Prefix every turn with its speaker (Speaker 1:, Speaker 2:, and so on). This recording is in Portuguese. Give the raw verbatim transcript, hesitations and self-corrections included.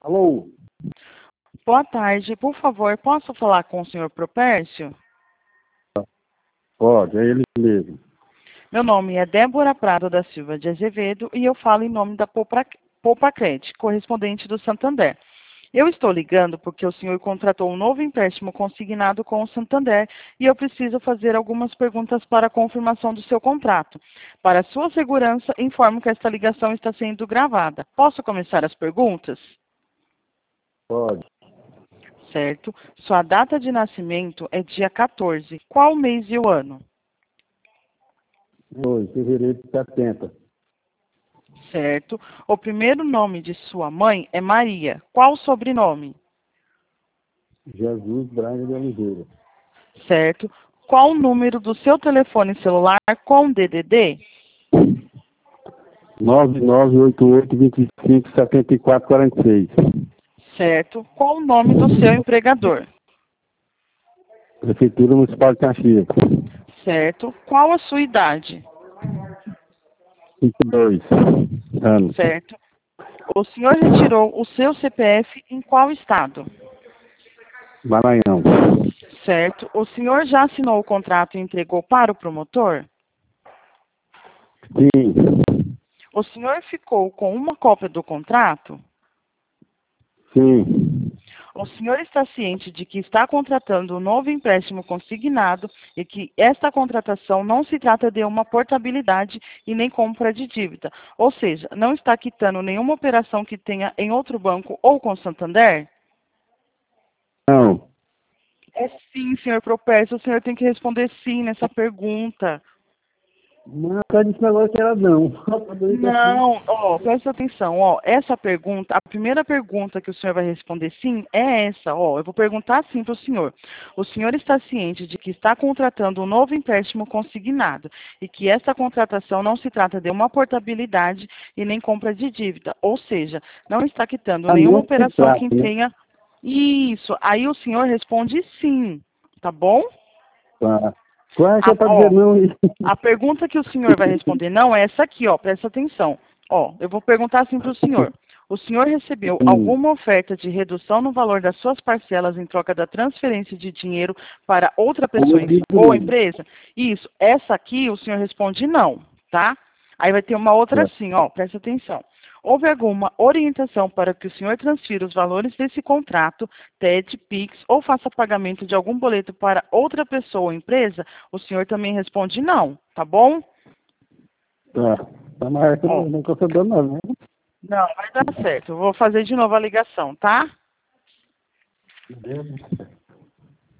Speaker 1: Alô?
Speaker 2: Boa tarde, por favor, posso falar com o senhor Propércio?
Speaker 1: Pode, é ele mesmo.
Speaker 2: Meu nome é Débora Prado da Silva de Azevedo e eu falo em nome da Poupa, Poupacred, correspondente do Santander. Eu estou ligando porque o senhor contratou um novo empréstimo consignado com o Santander e eu preciso fazer algumas perguntas para a confirmação do seu contrato. Para sua segurança, informo que esta ligação está sendo gravada. Posso começar as perguntas?
Speaker 1: Pode.
Speaker 2: Certo. Sua data de nascimento é dia quatorze. Qual mês e o ano?
Speaker 1: Oi, fevereiro de setenta.
Speaker 2: Certo. O primeiro nome de sua mãe é Maria. Qual o sobrenome?
Speaker 1: Jesus Braga de Oliveira.
Speaker 2: Certo. Qual o número do seu telefone celular com D D D?
Speaker 1: nove nove oito oito, dois cinco, sete quatro quatro seis.
Speaker 2: Certo. Qual o nome do seu empregador?
Speaker 1: Prefeitura Municipal de Caxias.
Speaker 2: Certo. Qual a sua idade?
Speaker 1: cinquenta e dois anos.
Speaker 2: Certo. O senhor retirou o seu C P F em qual estado?
Speaker 1: Maranhão.
Speaker 2: Certo. O senhor já assinou o contrato e entregou para o promotor?
Speaker 1: Sim.
Speaker 2: O senhor ficou com uma cópia do contrato?
Speaker 1: Sim.
Speaker 2: O senhor está ciente de que está contratando um novo empréstimo consignado e que esta contratação não se trata de uma portabilidade e nem compra de dívida, ou seja, não está quitando nenhuma operação que tenha em outro banco ou com Santander?
Speaker 1: Não.
Speaker 2: É sim, senhor Propércio, o senhor tem que responder sim nessa pergunta.
Speaker 1: Não, só disse negócio que era não.
Speaker 2: Não, ó, presta atenção, ó, essa pergunta, a primeira pergunta que o senhor vai responder sim é essa, ó, eu vou perguntar assim para o senhor. O senhor está ciente de que está contratando um novo empréstimo consignado e que essa contratação não se trata de uma portabilidade e nem compra de dívida, ou seja, não está quitando
Speaker 1: A
Speaker 2: nenhuma
Speaker 1: não se
Speaker 2: operação
Speaker 1: trata,
Speaker 2: que
Speaker 1: né?
Speaker 2: tenha isso. Aí o senhor responde sim, tá bom?
Speaker 1: Tá. Qual é que
Speaker 2: A,
Speaker 1: é pra dizer
Speaker 2: ó,
Speaker 1: não?
Speaker 2: a pergunta que o senhor vai responder não é essa aqui, ó, presta atenção. Ó, eu vou perguntar assim para o senhor. O senhor recebeu
Speaker 1: Hum.
Speaker 2: alguma oferta de redução no valor das suas parcelas em troca da transferência de dinheiro para outra pessoa em- ou empresa? Isso. Essa aqui o senhor responde não, tá? Aí vai ter uma outra
Speaker 1: É.
Speaker 2: assim, ó, presta atenção. Houve alguma orientação para que o senhor transfira os valores desse contrato, T E D, Pix ou faça pagamento de algum boleto para outra pessoa ou empresa? O senhor também responde não, tá bom?
Speaker 1: Tá. Tá, mas eu
Speaker 2: Ó,
Speaker 1: não tô dando não, né?
Speaker 2: não, vai dar certo. Eu vou fazer de novo a ligação, tá?
Speaker 1: Entendeu?